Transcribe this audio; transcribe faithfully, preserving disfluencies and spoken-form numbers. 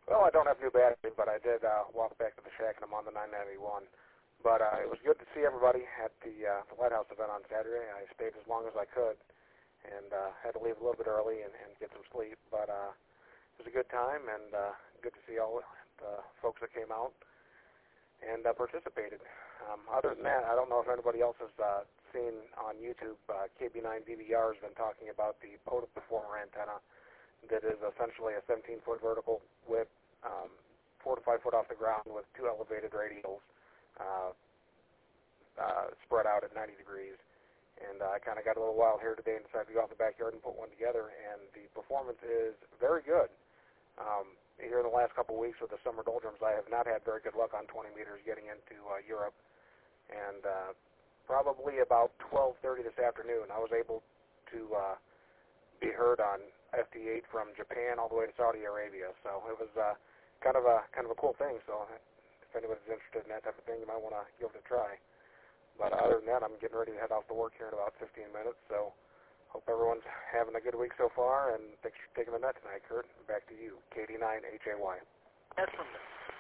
Well, I don't have new battery, but I did uh, walk back to the shack, and I'm on the nine ninety-one. But uh, it was good to see everybody at the, uh, the Lighthouse event on Saturday. I stayed as long as I could, and uh, had to leave a little bit early and, and get some sleep. But uh, it was a good time, and uh, good to see all the folks that came out and uh, participated. Um, other than that, I don't know if anybody else has uh, seen on YouTube, uh, K B nine D V R has been talking about the POTA Performer antenna that is essentially a seventeen-foot vertical width, um, four to five foot off the ground with two elevated radials uh, uh, spread out at ninety degrees. And uh, I kind of got a little wild here today and decided to go out in the backyard and put one together, and the performance is very good. Um, here in the last couple of weeks with the summer doldrums, I have not had very good luck on twenty meters getting into uh, Europe. And uh, probably about twelve thirty this afternoon, I was able to uh, be heard on F T eight from Japan all the way to Saudi Arabia. So it was uh, kind of a kind of a cool thing. So if anybody's interested in that type of thing, you might want to give it a try. But other than that, I'm getting ready to head off to work here in about fifteen minutes. So hope everyone's having a good week so far. And thanks for taking the net tonight, Kurt. Back to you, K D nine H A Y. That's from